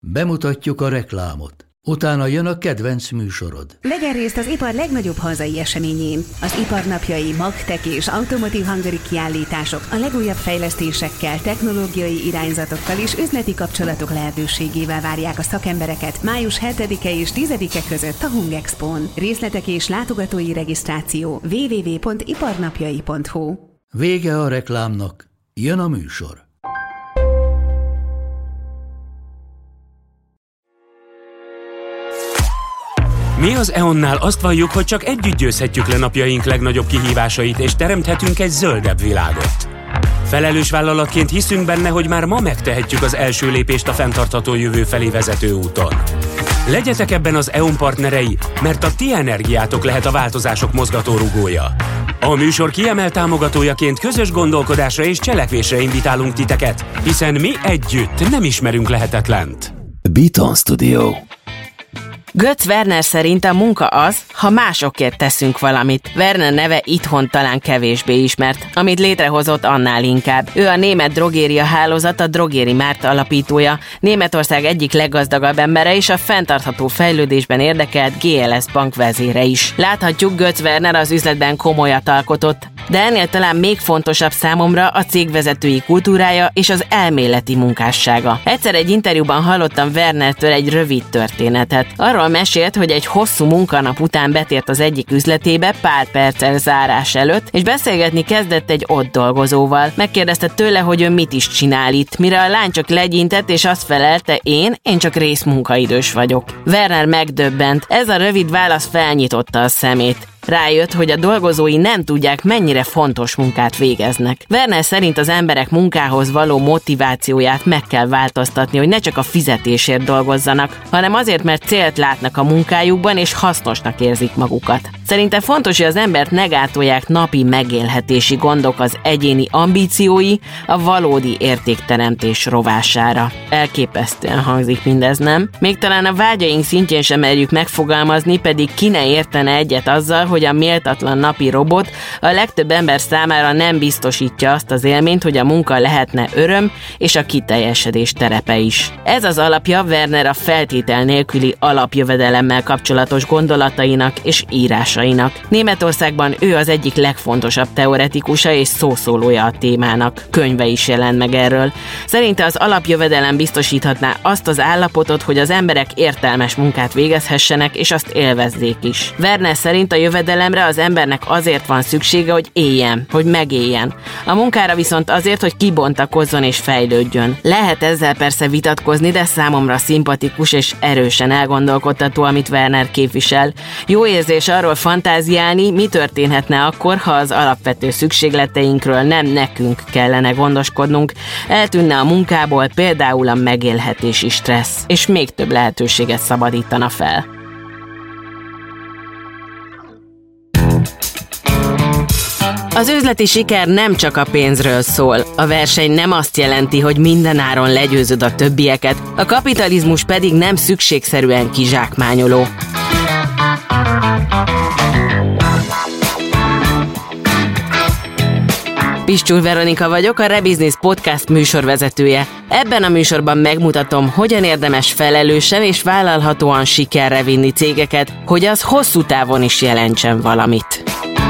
Bemutatjuk a reklámot. Utána jön a kedvenc műsorod. Vegyen részt az ipar legnagyobb hazai eseményén. Az iparnapjai, Magtech és Automotive Hungary kiállítások a legújabb fejlesztésekkel, technológiai irányzatokkal és üzleti kapcsolatok lehetőségével várják a szakembereket május 7-e és 10-e között a Hungexpón. Részletek és látogatói regisztráció www.iparnapjai.hu. Vége a reklámnak, jön a műsor. Mi az EON-nál azt valljuk, hogy csak együtt győzhetjük le napjaink legnagyobb kihívásait, és teremthetünk egy zöldebb világot. Felelős vállalatként hiszünk benne, hogy már ma megtehetjük az első lépést a fenntartható jövő felé vezető úton. Legyetek ebben az EON partnerei, mert a ti energiátok lehet a változások mozgatórugója. A műsor kiemelt támogatójaként közös gondolkodásra és cselekvésre invitálunk titeket, hiszen mi együtt nem ismerünk lehetetlent. Beaton Studio. Götz Werner szerint a munka az, ha másokért teszünk valamit. Werner neve itthon talán kevésbé ismert, amit létrehozott annál inkább. Ő a német drogéria hálózat, a Drogéri Márt alapítója, Németország egyik leggazdagabb embere és a fenntartható fejlődésben érdekelt GLS bank vezére is. Láthatjuk, Götz Werner az üzletben komolyat alkotott, de ennél talán még fontosabb számomra a cégvezetői kultúrája és az elméleti munkássága. Egyszer egy interjúban hallottam Wernertől egy rövid történetet. Arról mesélt, hogy egy hosszú munkanap után betért az egyik üzletébe pár perccel zárás előtt, és beszélgetni kezdett egy ott dolgozóval. Megkérdezte tőle, hogy ő mit is csinál itt, mire a lány csak legyintett, és azt felelte, én csak részmunkaidős vagyok. Werner megdöbbent. Ez a rövid válasz felnyitotta a szemét. Rájött, hogy a dolgozói nem tudják, mennyire fontos munkát végeznek. Werner szerint az emberek munkához való motivációját meg kell változtatni, hogy ne csak a fizetésért dolgozzanak, hanem azért, mert célt látnak a munkájukban és hasznosnak érzik magukat. Szerinte fontos, hogy az embert ne gátolják napi megélhetési gondok az egyéni ambíciói a valódi értékteremtés rovására. Elképesztően hangzik mindez, nem? Még talán a vágyaink szintjén sem merjük megfogalmazni, pedig ki ne értene egyet azzal, hogy a méltatlan napi robot a legtöbb ember számára nem biztosítja azt az élményt, hogy a munka lehetne öröm és a kiteljesedés terepe is. Ez az alapja Werner a feltétel nélküli alapjövedelemmel kapcsolatos gondolatainak és írásainak. Németországban ő az egyik legfontosabb teoretikusa és szószólója a témának. Könyve is jelent meg erről. Szerinte az alapjövedelem biztosíthatná azt az állapotot, hogy az emberek értelmes munkát végezhessenek és azt élvezzék is. Werner szerint a jövedelemre az embernek azért van szüksége, hogy éljen, hogy megéljen. A munkára viszont azért, hogy kibontakozzon és fejlődjön. Lehet ezzel persze vitatkozni, de számomra szimpatikus és erősen elgondolkodtató, amit Werner képvisel. Jó érzés arról fantáziálni, mi történhetne akkor, ha az alapvető szükségleteinkről nem nekünk kellene gondoskodnunk, eltűnne a munkából például a megélhetési stressz, és még több lehetőséget szabadítana fel. Az üzleti siker nem csak a pénzről szól. A verseny nem azt jelenti, hogy mindenáron legyőzöd a többieket, a kapitalizmus pedig nem szükségszerűen kizsákmányoló. Pistyul Veronika vagyok, a Rebusiness Podcast műsorvezetője. Ebben a műsorban megmutatom, hogyan érdemes felelősen és vállalhatóan sikerre vinni cégeket, hogy az hosszú távon is jelentsen valamit.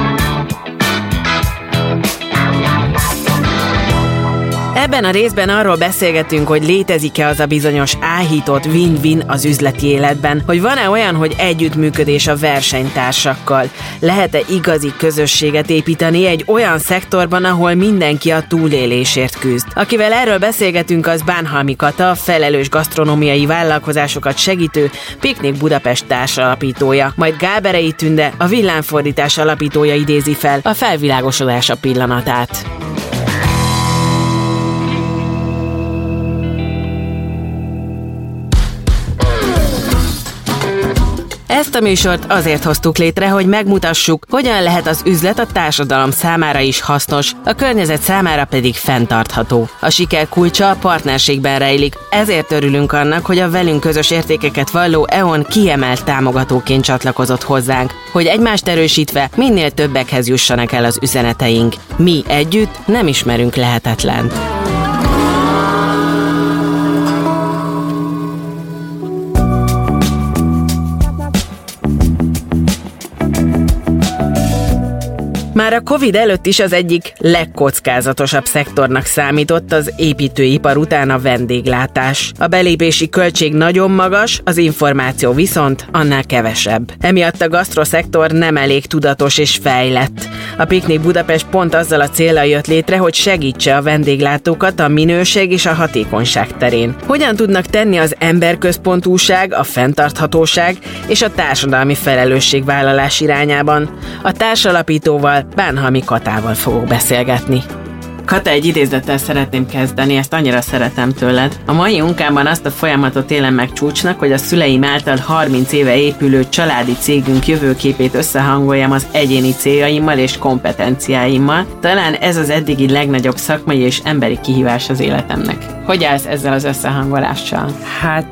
Ebben a részben arról beszélgetünk, hogy létezik-e az a bizonyos áhított win-win az üzleti életben, hogy van-e olyan, hogy együttműködés a versenytársakkal, lehet-e igazi közösséget építeni egy olyan szektorban, ahol mindenki a túlélésért küzd. Akivel erről beszélgetünk, az Bánhalmi Kata, a felelős gasztronómiai vállalkozásokat segítő Piknik Budapest társalapítója, majd Gáberei Tünde, a Villámfordítás alapítója idézi fel a felvilágosodása pillanatát. Ezt a műsort azért hoztuk létre, hogy megmutassuk, hogyan lehet az üzlet a társadalom számára is hasznos, a környezet számára pedig fenntartható. A siker kulcsa a partnerségben rejlik, ezért örülünk annak, hogy a velünk közös értékeket valló EON kiemelt támogatóként csatlakozott hozzánk, hogy egymást erősítve minél többekhez jussanak el az üzeneteink. Mi együtt nem ismerünk lehetetlent. Már a Covid előtt is az egyik legkockázatosabb szektornak számított az építőipar után a vendéglátás. A belépési költség nagyon magas, az információ viszont annál kevesebb. Emiatt a gasztroszektor nem elég tudatos és fejlett. A Piknik Budapest pont azzal a céllal jött létre, hogy segítse a vendéglátókat a minőség és a hatékonyság terén. Hogyan tudnak tenni az emberközpontúság, a fenntarthatóság és a társadalmi felelősségvállalás irányában? A társalapítóval, Bánhalmi Katával fogok beszélgetni. Kata, egy idézettel szeretném kezdeni, ezt annyira szeretem tőled. A mai munkámban azt a folyamatot élem meg csúcsnak, hogy a szüleim által 30 éve épülő családi cégünk jövőképét összehangoljam az egyéni céljaimmal és kompetenciáimmal. Talán ez az eddigi legnagyobb szakmai és emberi kihívás az életemnek. Hogy állsz ezzel az összehangolással? Hát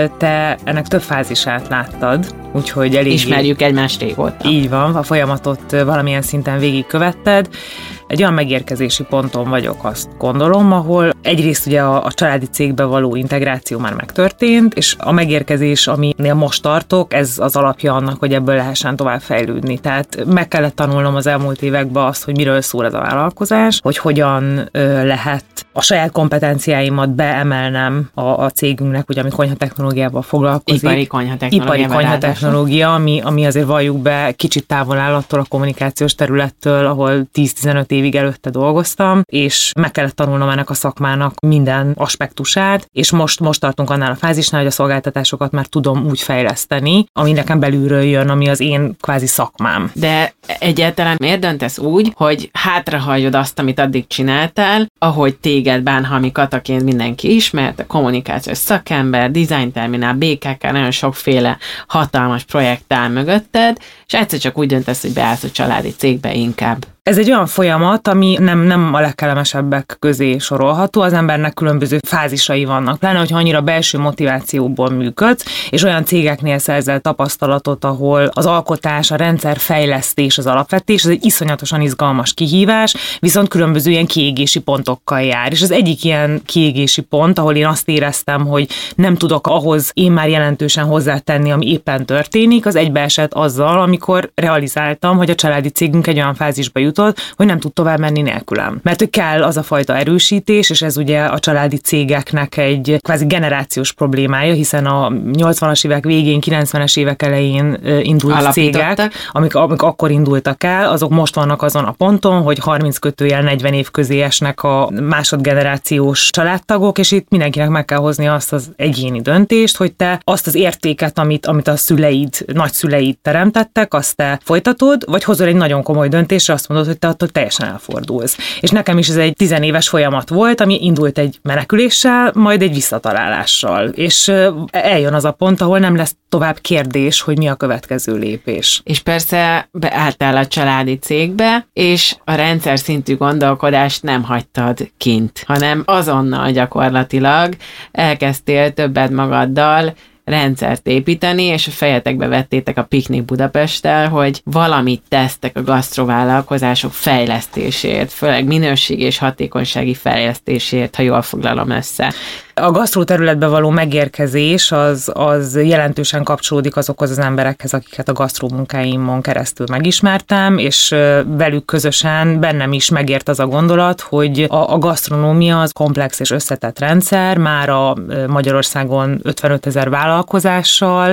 te ennek több fázisát láttad, úgyhogy elég... Ismerjük egymást régóta. Így van, a folyamatot valamilyen szinten végigkövetted. Egy olyan megérkezési ponton vagyok, azt gondolom, ahol egyrészt ugye a családi cégbe való integráció már megtörtént, és a megérkezés, aminél most tartok, ez az alapja annak, hogy ebből lehessen tovább fejlődni. Tehát meg kellett tanulnom az elmúlt években azt, hogy miről szól ez a vállalkozás, hogy hogyan lehet a saját kompetenciáimat beemelnem a cégünknek, ugye, ami konyhatechnológiával foglalkozik. Ipari konyhatechnológia, ami azért valljuk be kicsit távol áll attól a kommunikációs területtől, ahol 10-15 évig előtte dolgoztam, és meg kellett tanulnom ennek a szakmának minden aspektusát, és most tartunk annál a fázisnál, hogy a szolgáltatásokat már tudom úgy fejleszteni, ami nekem belülről jön, ami az én kvázi szakmám. De egyáltalán miért döntesz úgy, hogy hátrahagyod azt, amit addig csináltál, ahogy téged Bánhalmi Kataként mindenki ismert, a kommunikációs szakember, design terminál, BKK, nagyon sokféle hatalmas projekt áll mögötted, és egyszer csak úgy döntesz, hogy beállsz a családi cégbe inkább. Ez egy olyan folyamat, ami nem a legkellemesebbek közé sorolható, az embernek különböző fázisai vannak. Pláne, hogyha annyira belső motivációból működsz, és olyan cégeknél szerzel tapasztalatot, ahol az alkotás, a rendszerfejlesztés, az alapvetés, ez egy iszonyatosan izgalmas kihívás, viszont különböző ilyen kiégési pontokkal jár. És az egyik ilyen kiégési pont, ahol én azt éreztem, hogy nem tudok ahhoz én már jelentősen hozzátenni, ami éppen történik, az egybeesett azzal, amikor realizáltam, hogy a családi cégünk egy olyan fázisba jutott, hogy nem tud tovább menni nélkülem. Mert hogy kell az a fajta erősítés, és ez ugye a családi cégeknek egy kvázi generációs problémája, hiszen a 80-as évek végén, 90-es évek elején indult cégek, amik akkor indultak el, azok most vannak azon a ponton, hogy 30-40 év közé esnek a másodgenerációs családtagok, és itt mindenkinek meg kell hozni azt az egyéni döntést, hogy te azt az értéket, amit a szüleid, nagyszüleid teremtettek, azt te folytatod, vagy hozol egy nagyon komoly döntést, azt mondod, hogy te attól teljesen elfordulsz. És nekem is ez egy 10 éves folyamat volt, ami indult egy meneküléssel, majd egy visszatalálással. És eljön az a pont, ahol nem lesz tovább kérdés, hogy mi a következő lépés. És persze beálltál a családi cégbe, és a rendszer szintű gondolkodást nem hagytad kint, hanem azonnal gyakorlatilag elkezdtél többet magaddal rendszert építeni, és a fejetekbe vettétek a Piknik Budapesttel, hogy valamit tesztek a gasztrovállalkozások fejlesztésért, főleg minőségi és hatékonysági fejlesztésért, ha jól foglalom össze. A gasztró területbe való megérkezés az jelentősen kapcsolódik azokhoz az emberekhez, akiket a gasztró munkáimon keresztül megismertem, és velük közösen bennem is megért az a gondolat, hogy a gasztronómia az komplex és összetett rendszer, már a Magyarországon 55 000 vállalkozással,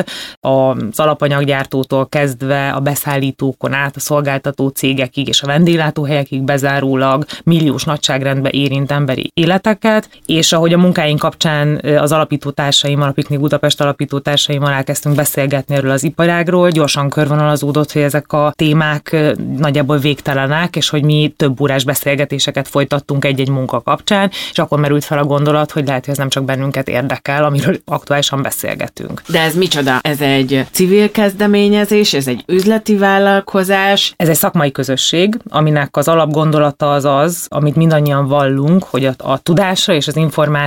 az alapanyaggyártótól kezdve a beszállítókon át a szolgáltató cégekig és a vendéglátóhelyekig bezárólag milliós nagyságrendben érint emberi életeket, és ahogy a munkáink kapcsán az alapítótársaimmal, a Piknik Budapest alapítótársaimmal elkezdtünk beszélgetni erről az iparágról, gyorsan körvonalazódott, hogy ezek a témák nagyjából végtelenek, és hogy mi több órás beszélgetéseket folytattunk egy-egy munka kapcsán, és akkor merült fel a gondolat, hogy lehet, hogy ez nem csak bennünket érdekel, amiről aktuálisan beszélgetünk. De ez micsoda? Ez egy civil kezdeményezés, ez egy üzleti vállalkozás? Ez egy szakmai közösség, aminek az alapgondolata az, amit mindannyian vallunk, hogy a tudásra és az információra, illetve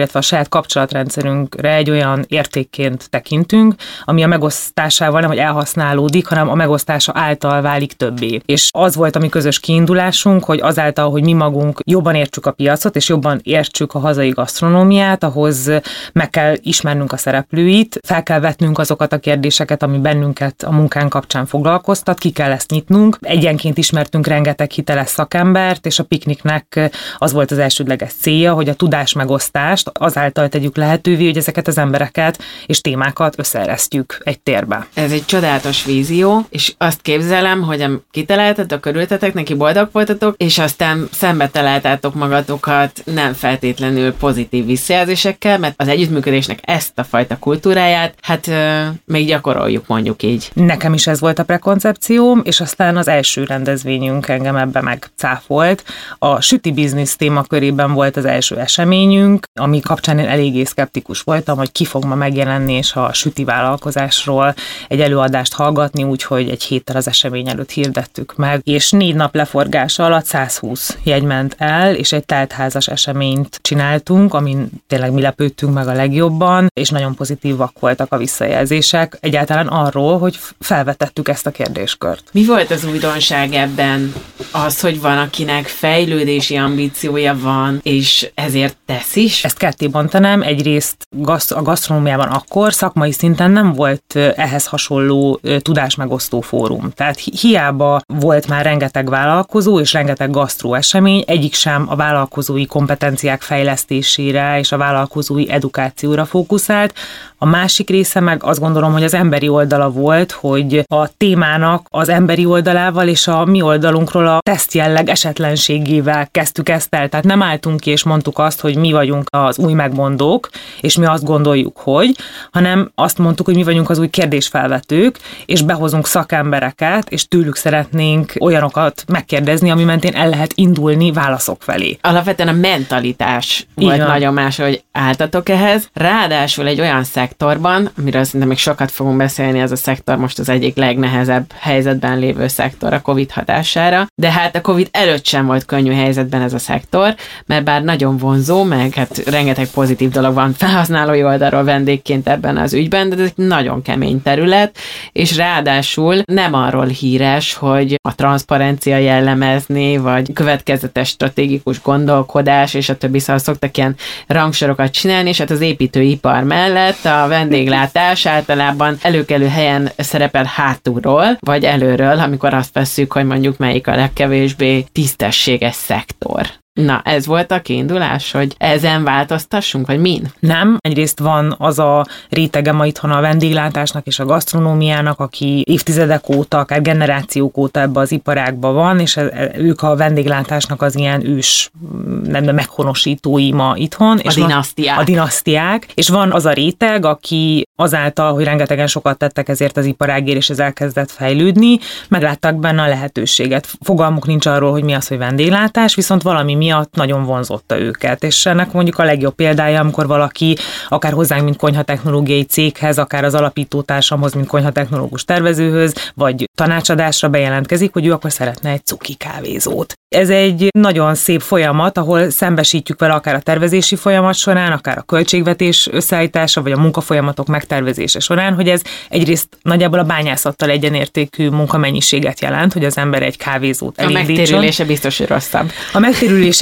illetve a saját kapcsolatrendszerünkre egy olyan értékként tekintünk, ami a megosztásával nem, hogy elhasználódik, hanem a megosztása által válik többé. És az volt a mi közös kiindulásunk, hogy azáltal, hogy mi magunk jobban értsük a piacot, és jobban értsük a hazai gasztronómiát, ahhoz meg kell ismernünk a szereplőit, fel kell vetnünk azokat a kérdéseket, ami bennünket a munkánk kapcsán foglalkoztat, ki kell ezt nyitnunk. Egyenként ismertünk rengeteg hiteles szakembert, és a pikniknek az volt az elsődleges célja, hogy a tudásmegosztást azáltal tegyük lehetővé, hogy ezeket az embereket és témákat összeeresztjük egy térbe. Ez egy csodálatos vízió, és azt képzelem, hogy kitaláltatok, körültetek neki, boldog voltatok, és aztán szembe találtátok magatokat nem feltétlenül pozitív visszajelzésekkel, mert az együttműködésnek ezt a fajta kultúráját, hát még gyakoroljuk, mondjuk így. Nekem is ez volt a prekoncepcióm, és aztán az első rendezvényünk engem ebbe megcáfolt. A süti biznisz témakörében volt az első eseményünk, ami kapcsán én eléggé szkeptikus voltam, hogy ki fog ma megjelenni, és a süti vállalkozásról egy előadást hallgatni, úgyhogy egy héttel az esemény előtt hirdettük meg, és 4 nap leforgása alatt 120 jegy ment el, és egy teltházas eseményt csináltunk, amin tényleg mi lepődtünk meg a legjobban, és nagyon pozitívak voltak a visszajelzések, egyáltalán arról, hogy felvetettük ezt a kérdéskört. Mi volt az újdonság ebben? Az, hogy van, akinek fejlődési ambíciója van, és ezért tesz is? Ezt ketté bontanám, egyrészt a gasztronómiában akkor szakmai szinten nem volt ehhez hasonló tudásmegosztó fórum. Tehát hiába volt már rengeteg vállalkozó és rengeteg gasztró esemény, egyik sem a vállalkozói kompetenciák fejlesztésére és a vállalkozói edukációra fókuszált. A másik része meg azt gondolom, hogy az emberi oldala volt, hogy a témának az emberi oldalával és a mi oldalunkról a tesztjelleg esetlenségével kezdtük ezt el. Tehát nem álltunk ki és mondtuk azt, hogy mi vagyunk az új megmondók, és mi azt gondoljuk, hogy, hanem azt mondtuk, hogy mi vagyunk az új kérdésfelvetők, és behozunk szakembereket, és tőlük szeretnénk olyanokat megkérdezni, ami mentén el lehet indulni válaszok felé. Alapvetően a mentalitás volt nagyon más, hogy álltatok ehhez. Ráadásul egy olyan szektorban, amiről szerintem még sokat fogunk beszélni, ez a szektor most az egyik legnehezebb helyzetben lévő szektor a Covid hatására, de hát a Covid előtt sem volt könnyű helyzetben ez a szektor, mert bár nagyon vonzó, meg hát rengeteg pozitív dolog van felhasználói oldalról vendégként ebben az ügyben, de ez egy nagyon kemény terület, és ráadásul nem arról híres, hogy a transzparencia jellemezni, vagy következetes stratégikus gondolkodás, és a többi, szóval szoktak ilyen rangsorokat csinálni, és hát az építőipar mellett a vendéglátás általában előkelő helyen szerepel hátulról, vagy előről, amikor azt vesszük, hogy mondjuk melyik a legkevésbé tisztességes szektor. Na, ez volt a kiindulás, hogy ezen változtassunk, vagy min? Nem. Egyrészt van az a rétege ma itthon a vendéglátásnak és a gasztronómiának, aki évtizedek óta, akár generációk óta ebbe az iparágban van, és ők a vendéglátásnak az ilyen ős, nem meghonosítói ma itthon. A dinasztiák. A dinasztiák. És van az a réteg, aki azáltal, hogy rengetegen sokat tettek ezért az iparágért, és ez elkezdett fejlődni, megláttak benne a lehetőséget. Fogalmuk nincs arról, hogy mi az, hogy vendéglátás, viszont valami miatt nagyon vonzotta őket. És ennek mondjuk a legjobb példája, amikor valaki akár hozzánk, mint konyhatechnológiai céghez, akár az alapítótársamhoz, mint konyhatechnológus tervezőhöz, vagy tanácsadásra bejelentkezik, hogy ő akkor szeretne egy cuki kávézót. Ez egy nagyon szép folyamat, ahol szembesítjük vele akár a tervezési folyamat során, akár a költségvetés összeállítása, vagy a munkafolyamatok megtervezése során, hogy ez egyrészt nagyjából a bányászattal egyenértékű munkamennyiséget jelent, hogy az ember egy kávézót elindítson. A megtérülése biztos, hogy rosszabb. A megtérülés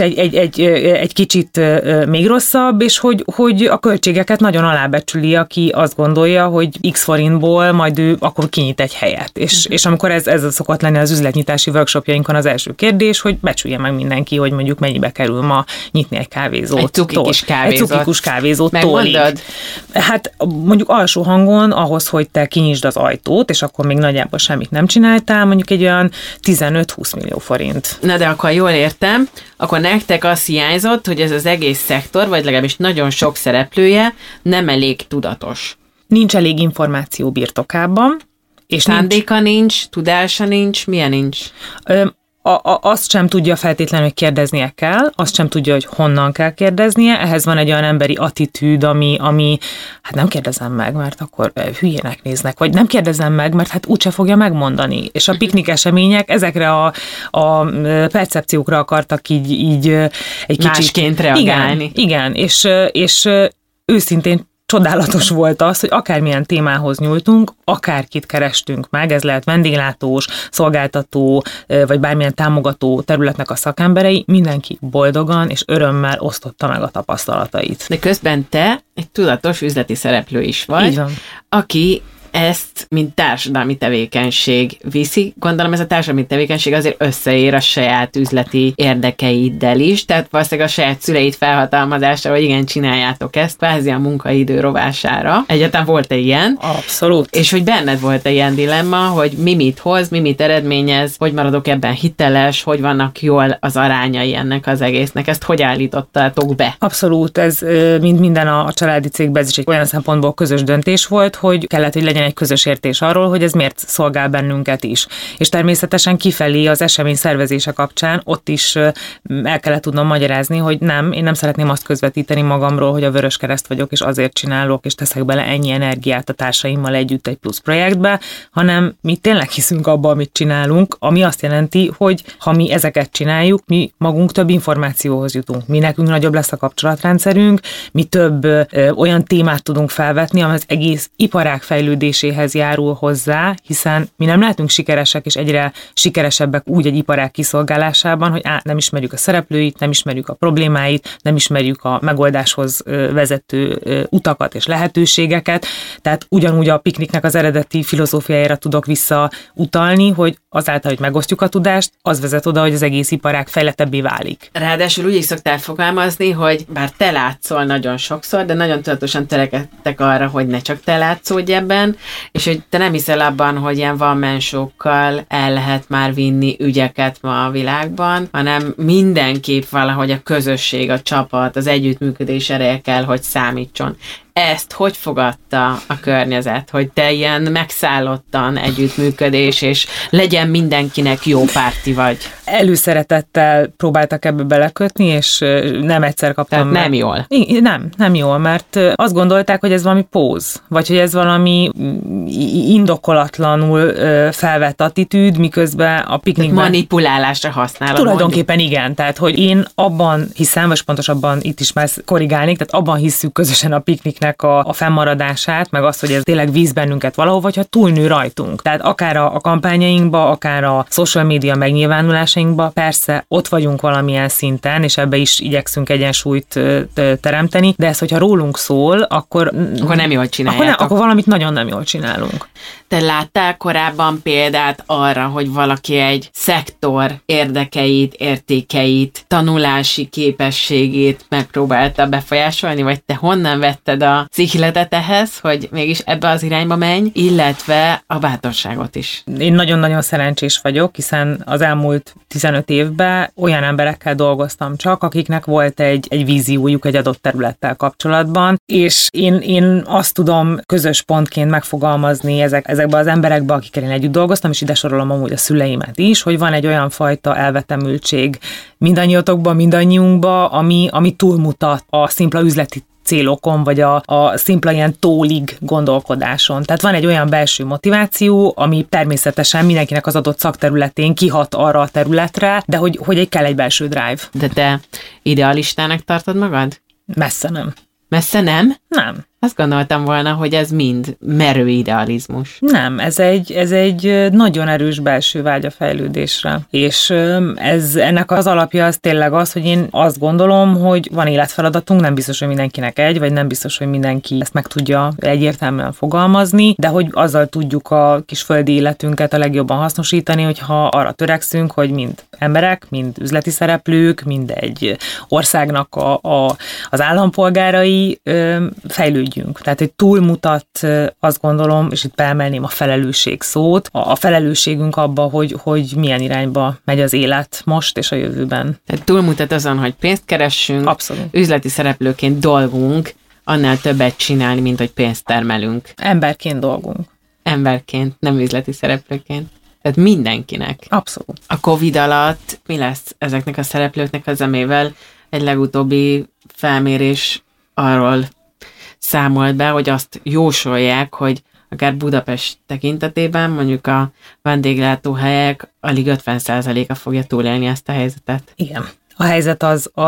egy kicsit még rosszabb, és hogy a költségeket nagyon alábecsüli, aki azt gondolja, hogy x forintból majd ő akkor kinyit egy helyet. És amikor ez szokott lenni az üzletnyitási workshopjainkon az első kérdés, hogy becsülje meg mindenki, hogy mondjuk mennyibe kerül ma nyitni egy kávézót. Egy cukikus kávézót. Egy cukikus kávézót. Megmondod? Hát mondjuk alsó hangon ahhoz, hogy te kinyisd az ajtót, és akkor még nagyjából semmit nem csináltál, mondjuk egy olyan 15-20 millió forint. Na de akkor jól értem, akkor nektek az hiányzott, hogy ez az egész szektor, vagy legalábbis nagyon sok szereplője nem elég tudatos. Nincs elég információ birtokában. És szándéka nincs, tudása nincs, milyen nincs? azt sem tudja feltétlenül, hogy kérdeznie kell, azt sem tudja, hogy honnan kell kérdeznie, ehhez van egy olyan emberi attitűd, ami hát nem kérdezem meg, mert akkor hülyének néznek, vagy nem kérdezem meg, mert hát úgyse fogja megmondani. És a piknik események ezekre a percepciókra akartak így egy kicsit másként reagálni. Igen, és őszintén csodálatos volt az, hogy akármilyen témához nyúltunk, akárkit kerestünk meg, ez lehet vendéglátós, szolgáltató, vagy bármilyen támogató területnek a szakemberei, mindenki boldogan és örömmel osztotta meg a tapasztalatait. De közben te egy tudatos üzleti szereplő is vagy, aki ezt, mint társadalmi tevékenység viszi. Gondolom ez a társadalmi tevékenység azért összeér a saját üzleti érdekeiddel is, tehát valószínűleg a saját szüleid felhatalmazása, hogy igen, csináljátok ezt, kvázi a munkaidő rovására. Egyáltalán volt-e ilyen? Abszolút. És hogy benned volt-e ilyen dilemma, hogy mi mit hoz, mi mit eredményez, hogy maradok ebben hiteles, hogy vannak jól az arányai ennek az egésznek, ezt hogy állítottátok be? Abszolút, ez mint minden a családi cégben, ez is egy olyan szempontból közös döntés volt, hogy kellett, hogy legyen egy közös értés arról, hogy ez miért szolgál bennünket is. És természetesen kifelé az esemény szervezése kapcsán ott is el kellett tudnom magyarázni, hogy én nem szeretném azt közvetíteni magamról, hogy a Vöröskereszt vagyok, és azért csinálok, és teszek bele ennyi energiát a társaimmal együtt egy plusz projektbe, hanem mi tényleg hiszünk abban, amit csinálunk, ami azt jelenti, hogy ha mi ezeket csináljuk, mi magunk több információhoz jutunk. Mi nekünk nagyobb lesz a kapcsolatrendszerünk, mi több olyan témát tudunk felvetni, ami az egész iparág fejlődéséhez járul hozzá, hiszen mi nem lehetünk sikeresek, és egyre sikeresebbek úgy egy iparág kiszolgálásában, hogy nem ismerjük a szereplőit, nem ismerjük a problémáit, nem ismerjük a megoldáshoz vezető utakat és lehetőségeket. Tehát ugyanúgy a pikniknek az eredeti filozófiájára tudok visszautalni, hogy azáltal, hogy megosztjuk a tudást, az vezet oda, hogy az egész iparág fejlettebbé válik. Ráadásul úgy is szoktál fogalmazni, hogy bár te látszol nagyon sokszor, de nagyon tudatosan törekedtek arra, hogy ne csak te látszódj ebben, és hogy te nem hiszel abban, hogy ilyen one-man-show-kkal el lehet már vinni ügyeket ma a világban, hanem mindenképp valahogy a közösség, a csapat, az együttműködés ereje kell, hogy számítson. Ezt hogy fogadta a környezet, hogy te ilyen megszállottan együttműködés, és legyen mindenkinek jó párti vagy? Előszeretettel próbáltak ebbe belekötni, és nem egyszer kaptam. Tehát nem jól? Nem jól, mert azt gondolták, hogy ez valami póz, vagy hogy ez valami indokolatlanul felvett attitűd, miközben a piknikben... Manipulálásra használod. Tulajdonképpen mondjuk. igen, tehát hogy én abban hiszem, vagy pontosabban itt is már korrigálnék, tehát abban hiszük közösen a pikniknek a fennmaradását, meg azt, hogy ez tényleg víz bennünket valahol, vagy ha túlnő rajtunk. Tehát akár a kampányainkba, akár a social media megnyilvánulásainkba, persze ott vagyunk valamilyen szinten, és ebbe is igyekszünk egyensúlyt teremteni, de ez, hogyha rólunk szól, akkor nem jól csináljátok. Akkor valamit nagyon nem jól csinálunk. Te láttál korábban példát arra, hogy valaki egy szektor érdekeit, értékeit, tanulási képességét megpróbálta befolyásolni, vagy te honnan vetted a ihletet ehhez, hogy mégis ebbe az irányba menj, illetve a bátorságot is? Én nagyon-nagyon szerencsés vagyok, hiszen az elmúlt 15 évben olyan emberekkel dolgoztam csak, akiknek volt egy víziójuk egy adott területtel kapcsolatban, és én azt tudom közös pontként megfogalmazni ezekben az emberekben, akikkel én együtt dolgoztam, és ide sorolom amúgy a szüleimet is, hogy van egy olyan fajta elvetemültség mindannyiatokban, mindannyiunkban, ami túlmutat a szimpla üzleti célokon, vagy a szimpla ilyen tólig gondolkodáson. Tehát van egy olyan belső motiváció, ami természetesen mindenkinek az adott szakterületén kihat arra a területre, de hogy kell egy belső drive. De te idealistának tartod magad? Messze nem. Messze nem? Nem. Azt gondoltam volna, hogy ez mind merő idealizmus. Nem, ez egy nagyon erős belső vágy a fejlődésre. És ennek az alapja az tényleg az, hogy én azt gondolom, hogy van életfeladatunk, nem biztos, hogy mindenkinek vagy nem biztos, hogy mindenki ezt meg tudja egyértelműen fogalmazni, de hogy azzal tudjuk a kis földi életünket a legjobban hasznosítani, hogyha arra törekszünk, hogy mind emberek, mind üzleti szereplők, mind egy országnak az állampolgárai fejlődjünk. Tehát, hogy túlmutat, azt gondolom, és itt beemelném a felelősség szót, a felelősségünk abba, hogy milyen irányba megy az élet most és a jövőben. Tehát túlmutat azon, hogy pénzt keressünk, abszolút. Üzleti szereplőként dolgunk, annál többet csinálni, mint hogy pénzt termelünk. Emberként dolgunk. Emberként, nem üzleti szereplőként. Tehát mindenkinek. Abszolút. A Covid alatt mi lesz ezeknek a szereplőknek az, amivel egy legutóbbi felmérés arról számolt be, hogy azt jósolják, hogy akár Budapest tekintetében mondjuk a vendéglátóhelyek alig 50%-a fogja túlélni ezt a helyzetet. Igen. A helyzet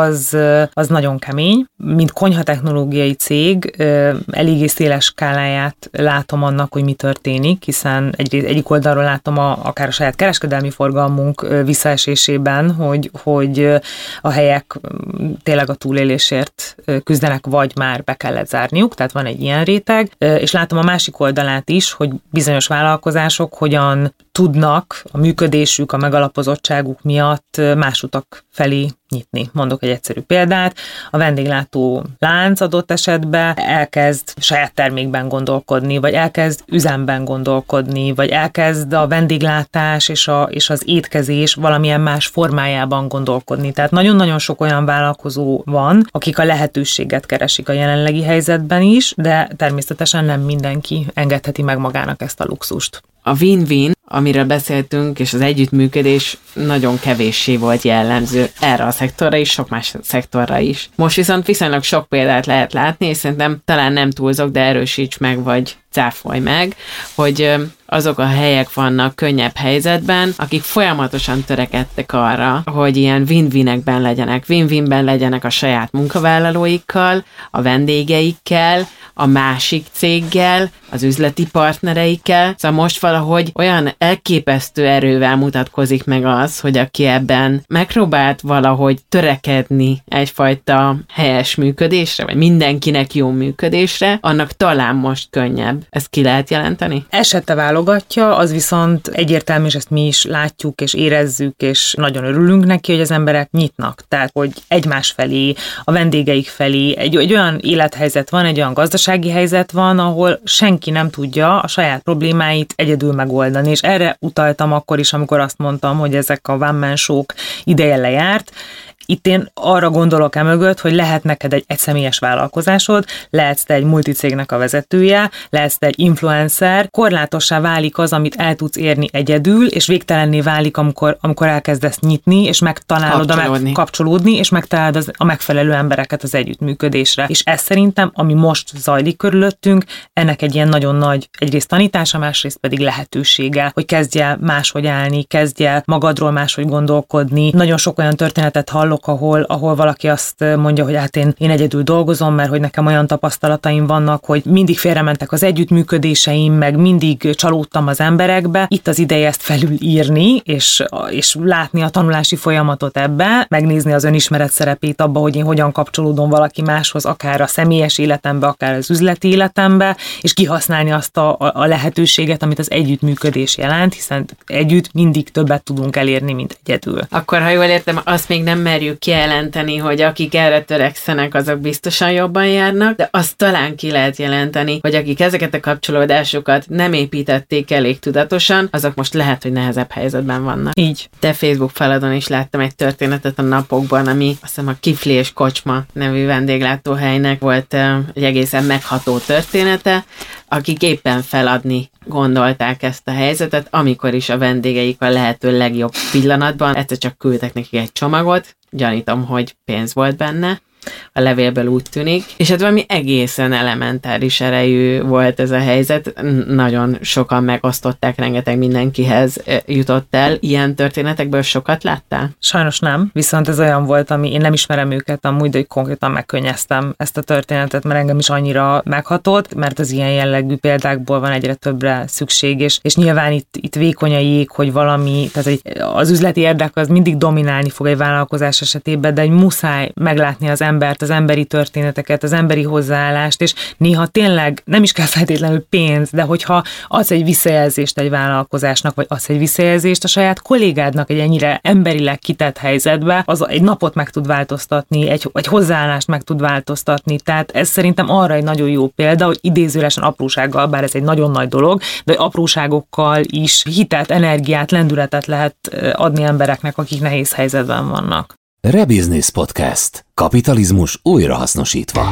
az nagyon kemény. Mint konyhatechnológiai cég eléggé széles skáláját látom annak, hogy mi történik, hiszen egyik oldalról látom akár a saját kereskedelmi forgalmunk visszaesésében, hogy a helyek tényleg a túlélésért küzdenek, vagy már be kellett zárniuk, tehát van egy ilyen réteg, és látom a másik oldalát is, hogy bizonyos vállalkozások hogyan tudnak a működésük, a megalapozottságuk miatt más utak felé nyitni. Mondok egy egyszerű példát. A vendéglátó lánc adott esetben elkezd saját termékben gondolkodni, vagy elkezd üzemben gondolkodni, vagy elkezd a vendéglátás és az étkezés valamilyen más formájában gondolkodni. Tehát nagyon-nagyon sok olyan vállalkozó van, akik a lehetőséget keresik a jelenlegi helyzetben is, de természetesen nem mindenki engedheti meg magának ezt a luxust. A win-win, amiről beszéltünk, és az együttműködés nagyon kevéssé volt jellemző erre a szektorra is, sok más szektorra is. Most viszonylag sok példát lehet látni, és szerintem talán nem túlzok, de erősíts meg, vagy cáfolj meg, hogy azok a helyek vannak könnyebb helyzetben, akik folyamatosan törekedtek arra, hogy ilyen win-winekben legyenek. Win-winben legyenek a saját munkavállalóikkal, a vendégeikkel, a másik céggel, az üzleti partnereikkel. Szóval most valahogy olyan elképesztő erővel mutatkozik meg az, hogy aki ebben megpróbált valahogy törekedni egyfajta helyes működésre, vagy mindenkinek jó működésre, annak talán most könnyebb. Ezt ki lehet jelenteni? Esete válogatja, az viszont egyértelmű, és ezt mi is látjuk és érezzük, és nagyon örülünk neki, hogy az emberek nyitnak. Tehát, hogy egymás felé, a vendégeik felé egy olyan élethelyzet van, egy olyan gazdasági helyzet van, ahol senki nem tudja a saját problémáit egyedül megoldani, és erre utaltam akkor is, amikor azt mondtam, hogy ezek a one-man show-k ideje lejárt. Itt én arra gondolok emögött, hogy lehet neked egy személyes vállalkozásod, lehetsz te egy multicégnek a vezetője, lehetsz te egy influencer, korlátossá válik az, amit el tudsz érni egyedül, és végtelenné válik, amikor elkezdesz nyitni, és megtalálod kapcsolódni, és megtalálod a megfelelő embereket az együttműködésre. És ez szerintem, ami most zajlik körülöttünk, ennek egy ilyen nagyon nagy egyrészt tanítása, másrészt pedig lehetősége, hogy kezdj el máshogy állni, kezdj el magadról máshogy gondolkodni. Nagyon sok olyan történetet hallok, ahol valaki azt mondja, hogy hát én egyedül dolgozom, mert hogy nekem olyan tapasztalataim vannak, hogy mindig félrementek az együttműködéseim, meg mindig csalódtam az emberekbe. Itt az ideje ezt felülírni, és látni a tanulási folyamatot ebbe, megnézni az önismeret szerepét abba, hogy én hogyan kapcsolódom valaki máshoz, akár a személyes életembe, akár az üzleti életembe, és kihasználni azt a lehetőséget, amit az együttműködés jelent, hiszen együtt mindig többet tudunk elérni, mint egyedül. Akkor, ha jól értem, azt még nem merjük kijelenteni, hogy akik erre törekszenek, azok biztosan jobban járnak, de azt talán ki lehet jelenteni, hogy akik ezeket a kapcsolódásokat nem építették elég tudatosan, azok most lehet, hogy nehezebb helyzetben vannak. Így. De Facebook faladon is láttam egy történetet a napokban, ami azt hiszem a Kifli és Kocsma nevű vendéglátóhelynek volt egy egészen megható története, akik éppen feladni gondolták ezt a helyzetet, amikor is a vendégeik a lehető legjobb pillanatban egyszer csak küldtek nekik egy csomagot, gyanítom, hogy pénz volt benne, a levélből úgy tűnik, és hát valami egészen elementáris erejű volt ez a helyzet, nagyon sokan megosztották, rengeteg mindenkihez jutott el. Ilyen történetekből sokat láttál? Sajnos nem, viszont ez olyan volt, ami én nem ismerem őket amúgy, de konkrétan megkönnyeztem ezt a történetet, mert engem is annyira meghatott, mert az ilyen jellegű példákból van egyre többre szükség, és nyilván itt vékony a jég, hogy valami, tehát az üzleti érdek az mindig dominálni fog egy vállalkozás esetében, de muszáj meglátni az embert, az emberi történeteket, az emberi hozzáállást, és néha tényleg nem is kell feltétlenül pénz, de hogyha adsz egy visszajelzést egy vállalkozásnak, vagy adsz egy visszajelzést a saját kollégádnak egy ennyire emberileg kitett helyzetbe, az egy napot meg tud változtatni, egy hozzáállást meg tud változtatni, tehát ez szerintem arra egy nagyon jó példa, hogy idézőlesen aprósággal, bár ez egy nagyon nagy dolog, de apróságokkal is hitelt, energiát, lendületet lehet adni embereknek, akik nehéz helyzetben vannak. Rebusiness Podcast. Kapitalizmus újrahasznosítva.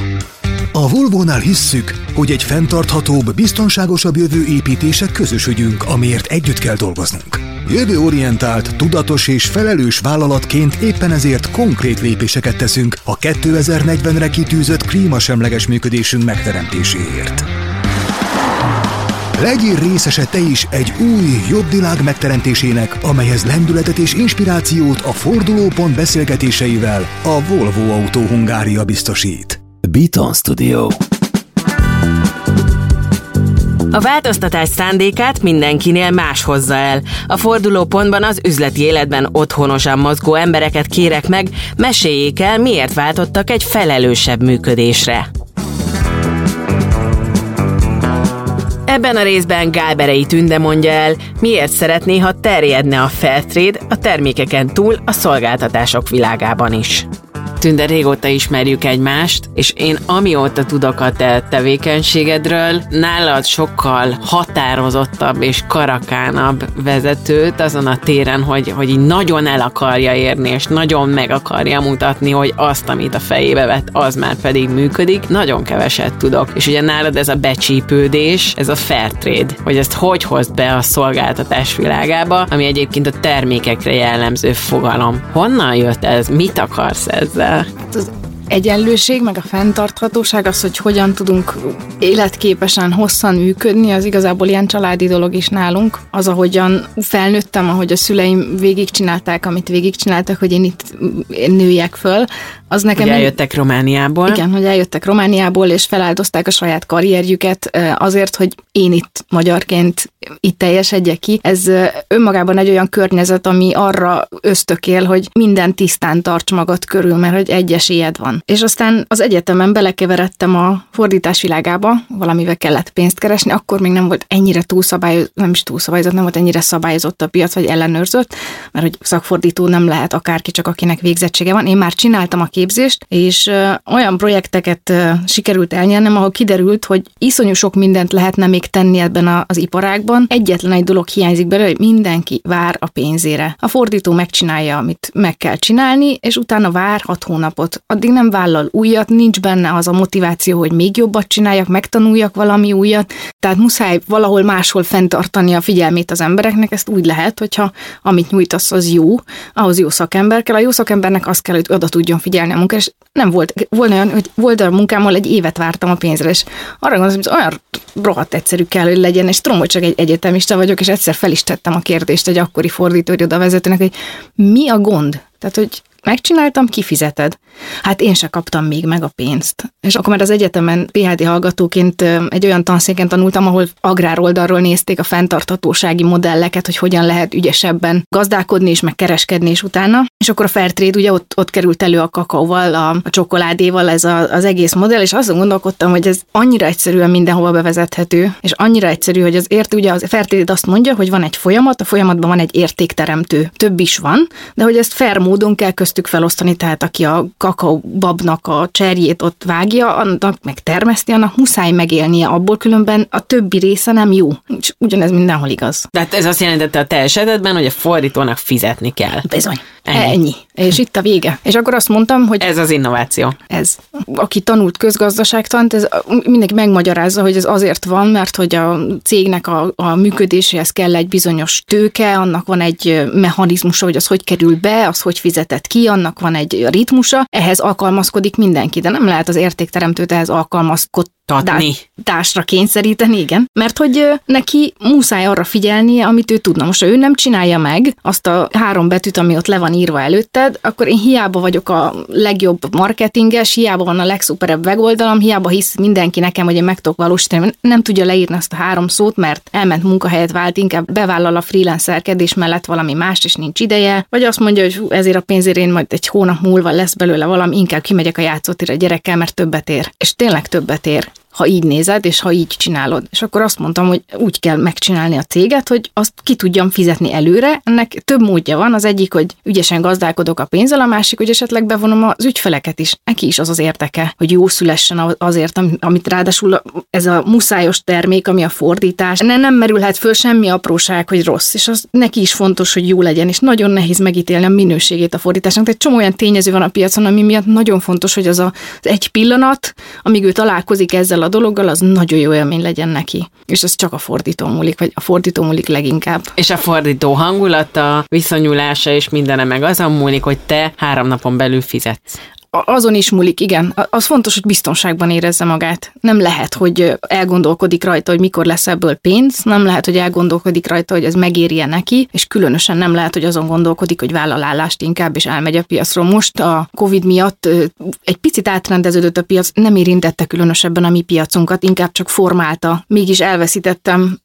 A Volvónál hisszük, hogy egy fenntarthatóbb, biztonságosabb jövő építése közös ügyünk, amiért együtt kell dolgoznunk. Jövőorientált, tudatos és felelős vállalatként éppen ezért konkrét lépéseket teszünk a 2040-re kitűzött klímasemleges működésünk megteremtéséért. Legyél részese te is egy új, jobb világ megteremtésének, amelyhez lendületet és inspirációt a fordulópont beszélgetéseivel a Volvo Autó Hungária biztosít. Beaton Studio. A változtatás szándékát mindenkinél más hozza el. A fordulópontban az üzleti életben otthonosan mozgó embereket kérek meg, meséljék el, miért váltottak egy felelősebb működésre. Ebben a részben Gálberei Tünde mondja el, miért szeretné, ha terjedne a Fairtrade a termékeken túl a szolgáltatások világában is. Tünde, régóta ismerjük egymást, és én amióta tudok a te tevékenységedről, nálad sokkal határozottabb és karakánabb vezetőt azon a téren, hogy így nagyon el akarja érni, és nagyon meg akarja mutatni, hogy azt, amit a fejébe vett, az már pedig működik, nagyon keveset tudok. És ugye nálad ez a becsípődés, ez a Fairtrade, hogy ezt hogy hozd be a szolgáltatás világába, ami egyébként a termékekre jellemző fogalom. Honnan jött ez? Mit akarsz ezzel? Az egyenlőség, meg a fenntarthatóság, az, hogy hogyan tudunk életképesen hosszan működni, az igazából ilyen családi dolog is nálunk. Az, ahogyan felnőttem, ahogy a szüleim végigcsinálták, amit végigcsináltak, hogy én itt nőjek föl, az nekem... Hogy eljöttek Romániából. Igen, hogy eljöttek Romániából, és feláldozták a saját karrierjüket azért, hogy én itt magyarként itt teljesedjek ki. Ez önmagában egy olyan környezet, ami arra ösztökél, hogy minden tisztán tarts magad körül, mert hogy egy esélyed van. És aztán az egyetemen belekeveredtem a fordítás világába, valamivel kellett pénzt keresni, akkor még nem volt ennyire nem volt ennyire szabályozott a piac, vagy ellenőrzött, mert hogy szakfordító nem lehet akárki, csak akinek végzettsége van. Én már csináltam a képzést, és olyan projekteket sikerült elnyernem, ahol kiderült, hogy iszonyú sok mindent lehetne még tenni ebben az iparágban. Egyetlen egy dolog hiányzik belőle, hogy mindenki vár a pénzére. A fordító megcsinálja, amit meg kell csinálni, és utána vár 6 hónapot. Addig nem vállal újat, nincs benne az a motiváció, hogy még jobbat csináljak, megtanuljak valami újat. Tehát muszáj valahol máshol fenntartani a figyelmét az embereknek, ezt úgy lehet, hogyha amit nyújtasz, az jó, ahhoz jó szakember kell. A jó szakembernek az kell, hogy oda tudjon figyelni a munkára, és nem volt olyan, hogy volt a munkámmal egy évet vártam a pénzre, és arra gondolom, hogy olyan rohadt egyszerű kell, hogy legyen, és tudom, hogy csak egy egyetemista vagyok, és egyszer fel is tettem a kérdést egy akkori fordítóirodavezetőnek, hogy mi a gond? Tehát, hogy megcsináltam, kifizeted. Hát én se kaptam még meg a pénzt. És akkor már az egyetemen PhD hallgatóként egy olyan tanszéken tanultam, ahol agrároldalról nézték a fenntarthatósági modelleket, hogy hogyan lehet ügyesebben gazdálkodni és meg kereskedni és utána. És akkor a Fairtrade ugye ott került elő a kakaóval, a csokoládéval ez az egész modell, és azon gondolkodtam, hogy ez annyira egyszerűen mindenhova bevezethető, és annyira egyszerű, hogy ugye az Fairtrade azt mondja, hogy van egy folyamat, a folyamatban van egy értékteremtő. Több is van, de hogy ezt fair módon kell köztük felosztani, tehát aki a kakaóbabnak a cserjét ott vágja, annak meg termeszti, annak muszáj megélnie abból, különben a többi része nem jó. És ugyanez mindenhol igaz. Tehát ez azt jelentette a te esetedben, hogy a fordítónak fizetni kell. Bizony. Ennyi. És itt a vége. És akkor azt mondtam, hogy... Ez az innováció. Ez. Aki tanult közgazdaságtant, ez mindenki megmagyarázza, hogy ez azért van, mert hogy a cégnek a működéséhez kell egy bizonyos tőke, annak van egy mechanizmusa, hogy az hogy kerül be, az hogy fizetett ki, annak van egy ritmusa, ehhez alkalmazkodik mindenki, de nem lehet az értékteremtőt ehhez alkalmazkodásra kényszeríteni, igen. Mert hogy neki muszáj arra figyelnie, amit ő tudna. Most ha ő nem csinálja meg azt a 3 betűt, ami ott le van írva előtted, akkor én hiába vagyok a legjobb marketinges, hiába van a legszuperebb weboldalom, hiába hisz mindenki nekem, hogy én meg tudok valósítani, nem tudja leírni azt a 3 szót, mert elment munkahelyet vált, inkább bevállal a freelancerkedés mellett valami mást, és nincs ideje, vagy azt mondja, hogy ezért a pénzért én majd egy hónap múlva lesz belőle valami, inkább kimegyek a játszótérre a gyerekkel, mert többet ér. És tényleg többet ér, ha így nézed, és ha így csinálod. És akkor azt mondtam, hogy úgy kell megcsinálni a céget, hogy azt ki tudjam fizetni előre. Ennek több módja van. Az egyik, hogy ügyesen gazdálkodok a pénzzel, a másik, hogy esetleg bevonom az ügyfeleket is. Neki is az az érdeke, hogy jó szülessen azért, amit ráadásul ez a muszájos termék, ami a fordítás. Nem merülhet föl semmi apróság, hogy rossz, és az neki is fontos, hogy jó legyen, és nagyon nehéz megítélni a minőségét a fordításnak. Tehát csomó olyan tényező van a piacon, ami miatt nagyon fontos, hogy az egy pillanat, amíg ő találkozik ezzel a dologgal, az nagyon jó élmény legyen neki. És ez csak a fordító múlik, vagy a fordító múlik leginkább. És a fordító hangulata, viszonyulása és mindene meg azon múlik, hogy te 3 napon belül fizetsz. Azon is múlik, igen. Az fontos, hogy biztonságban érezze magát. Nem lehet, hogy elgondolkodik rajta, hogy mikor lesz ebből pénz, nem lehet, hogy elgondolkodik rajta, hogy ez megéri-e neki, és különösen nem lehet, hogy azon gondolkodik, hogy vállal állást inkább, és elmegy a piacról. Most a Covid miatt egy picit átrendeződött a piac, nem érintette különösebben a mi piacunkat, inkább csak formálta. Mégis elveszítettem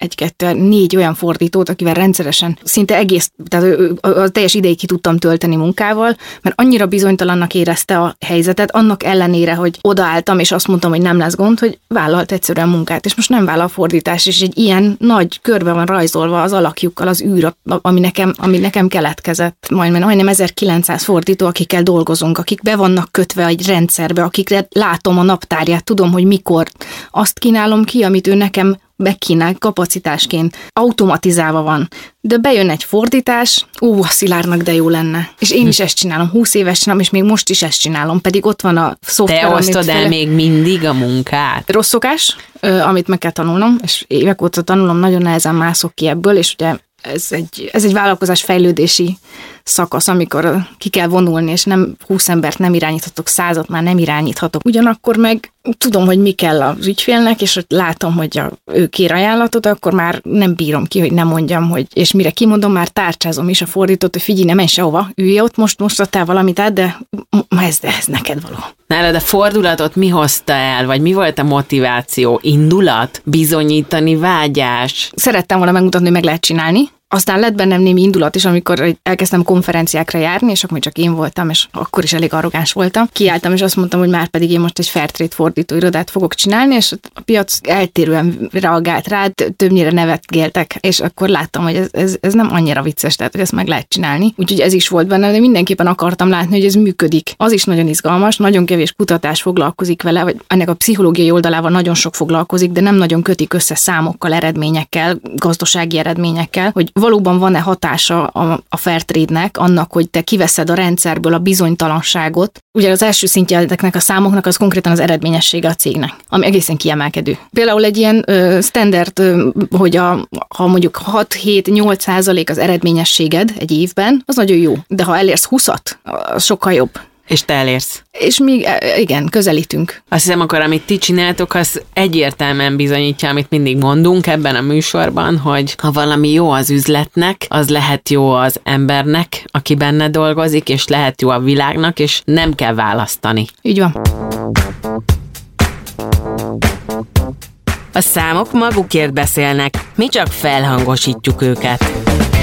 4 olyan fordítót, akivel rendszeresen szinte tehát a teljes ideig ki tudtam tölteni munkával, mert annyira bizonytalannak érezte a helyzetet, annak ellenére, hogy odaálltam, és azt mondtam, hogy nem lesz gond, hogy vállalt egyszerűen munkát, és most nem vállal fordítás, és egy ilyen nagy körbe van rajzolva az alakjukkal az űr, ami nekem keletkezett. Majdnem 1900 fordító, akikkel dolgozunk, akik be vannak kötve egy rendszerbe, akikre látom a naptárját, tudom, hogy mikor azt kínálom ki, amit ő nekem megkínál kapacitásként, automatizálva van. De bejön egy fordítás, a Szilárdnak de jó lenne. És én is ezt csinálom, 20 éves csinálom, és még most is ezt csinálom, pedig ott van a szoftver. Te osztod el még mindig a munkát? Rossz szokás, amit meg kell tanulnom, és évek óta tanulom, nagyon nehezen mászok ki ebből, és ugye ez egy vállalkozás fejlődési szakasz, amikor ki kell vonulni, és nem 20 embert nem irányíthatok, 100-at már nem irányíthatok. Ugyanakkor meg tudom, hogy mi kell az ügyfélnek, és látom, hogy ő kér ajánlatot, akkor már nem bírom ki, hogy nem mondjam, hogy, és mire kimondom, már tárcsázom is a fordítót, hogy figyelj, ne menj sehova, ülj ott, most adtál valamit át, de ez neked való. Nálad a fordulatot mi hozta el, vagy mi volt a motiváció? Indulat? Bizonyítani vágyás? Szerettem volna megmutatni, hogy meg lehet csinálni. Aztán lett bennem némi indulat is, amikor elkezdtem konferenciákra járni, és akkor csak én voltam, és akkor is elég arrogáns voltam. Kiálltam, és azt mondtam, hogy már pedig én most egy Fairtrade fordítóirodát fogok csinálni, és a piac eltérően reagált rá, többnyire nevetgéltek, és akkor láttam, hogy ez nem annyira vicces, tehát hogy ezt meg lehet csinálni. Úgyhogy ez is volt benne, de mindenképpen akartam látni, hogy ez működik. Az is nagyon izgalmas, nagyon kevés kutatás foglalkozik vele, vagy ennek a pszichológiai oldalával nagyon sok foglalkozik, de nem nagyon kötik össze számokkal, eredményekkel, gazdasági eredményekkel, hogy valóban van-e hatása a Fairtrade-nek annak, hogy te kiveszed a rendszerből a bizonytalanságot. Ugye az első szintje ezeknek a számoknak az konkrétan az eredményessége a cégnek, ami egészen kiemelkedő. Például egy ilyen standard, hogy ha mondjuk 6-7-8% az eredményességed egy évben, az nagyon jó. De ha elérsz 20-at, az sokkal jobb. És te elérsz. És még, igen, közelítünk. Azt hiszem, akkor amit ti csináltok, az egyértelműen bizonyítja, amit mindig mondunk ebben a műsorban, hogy ha valami jó az üzletnek, az lehet jó az embernek, aki benne dolgozik, és lehet jó a világnak, és nem kell választani. Így van. A számok magukért beszélnek, mi csak felhangosítjuk őket.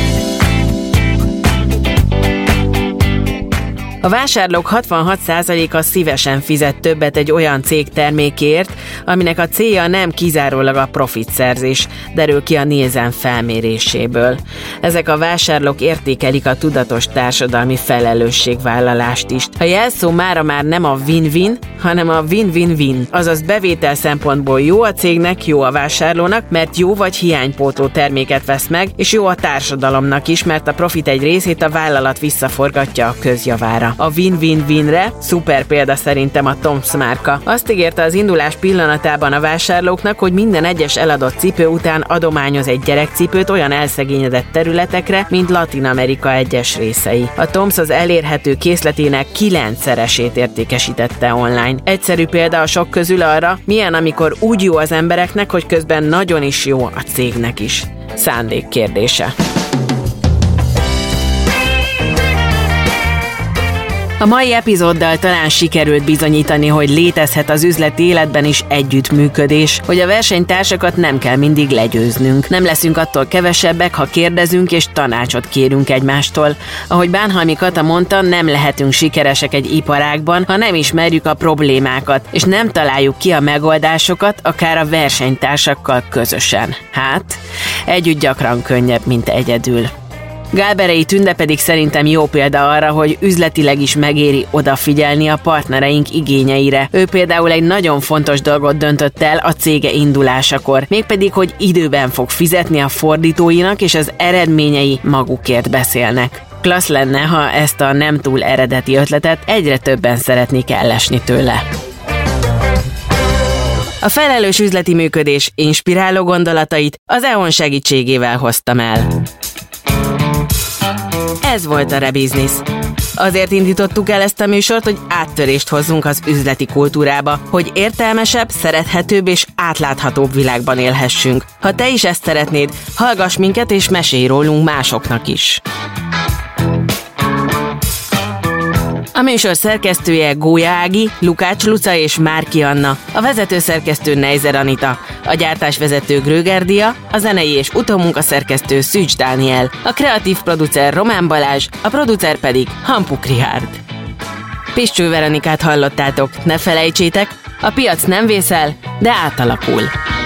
A vásárlók 66%-a szívesen fizet többet egy olyan cég termékért, aminek a célja nem kizárólag a profitszerzés, derül ki a Nielsen felméréséből. Ezek a vásárlók értékelik a tudatos társadalmi felelősségvállalást is. A jelszó mára már nem a win-win, hanem a win-win-win, azaz bevétel szempontból jó a cégnek, jó a vásárlónak, mert jó vagy hiánypótló terméket vesz meg, és jó a társadalomnak is, mert a profit egy részét a vállalat visszaforgatja a közjavára. A win-win-winre szuper példa szerintem a Toms márka. Azt ígérte az indulás pillanatában a vásárlóknak, hogy minden egyes eladott cipő után adományoz egy gyerekcipőt olyan elszegényedett területekre, mint Latin-Amerika egyes részei. A Toms az elérhető készletének 9-szeresét értékesítette online. Egyszerű példa a sok közül arra, milyen amikor úgy jó az embereknek, hogy közben nagyon is jó a cégnek is. Szándék kérdése. A mai epizóddal talán sikerült bizonyítani, hogy létezhet az üzleti életben is együttműködés, hogy a versenytársakat nem kell mindig legyőznünk. Nem leszünk attól kevesebbek, ha kérdezünk és tanácsot kérünk egymástól. Ahogy Bánhalmi Kata mondta, nem lehetünk sikeresek egy iparágban, ha nem ismerjük a problémákat, és nem találjuk ki a megoldásokat, akár a versenytársakkal közösen. Hát, együtt gyakran könnyebb, mint egyedül. Gáberei Tünde pedig szerintem jó példa arra, hogy üzletileg is megéri odafigyelni a partnereink igényeire. Ő például egy nagyon fontos dolgot döntött el a cége indulásakor, mégpedig, hogy időben fog fizetni a fordítóinak, és az eredményei magukért beszélnek. Klassz lenne, ha ezt a nem túl eredeti ötletet egyre többen szeretnék ellesni tőle. A felelős üzleti működés inspiráló gondolatait az EON segítségével hoztam el. Ez volt a Rebusiness. Azért indítottuk el ezt a műsort, hogy áttörést hozzunk az üzleti kultúrába, hogy értelmesebb, szerethetőbb és átláthatóbb világban élhessünk. Ha te is ezt szeretnéd, hallgass minket és mesélj rólunk másoknak is. A műsor szerkesztője Gólya Ági, Lukács Luca és Márki Anna, a vezetőszerkesztő Neizer Anita, a gyártásvezető Gröger Dia, a zenei és utómunkaszerkesztő Szűcs Dániel, a kreatív producer Román Balázs, a producer pedig Hampuk Richárd. Piscső Veronikát hallottátok, ne felejtsétek, a piac nem vészel, de átalakul.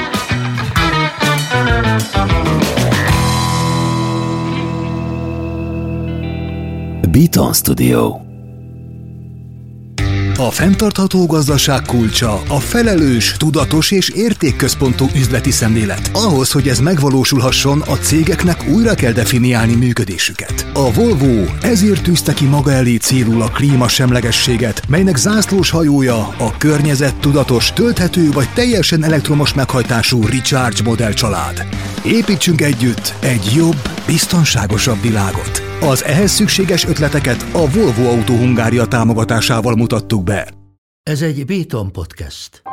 Beaton Studio. A fenntartható gazdaság kulcsa a felelős, tudatos és értékközpontú üzleti szemlélet. Ahhoz, hogy ez megvalósulhasson, a cégeknek újra kell definiálni működésüket. A Volvo ezért tűzte ki maga elé célul a klímasemlegességet, melynek zászlós hajója a környezettudatos, tölthető vagy teljesen elektromos meghajtású Recharge modellcsalád. Építsünk együtt egy jobb, biztonságosabb világot. Az ehhez szükséges ötleteket a Volvo Autó Hungária támogatásával mutattuk be. Ez egy Beaton Podcast.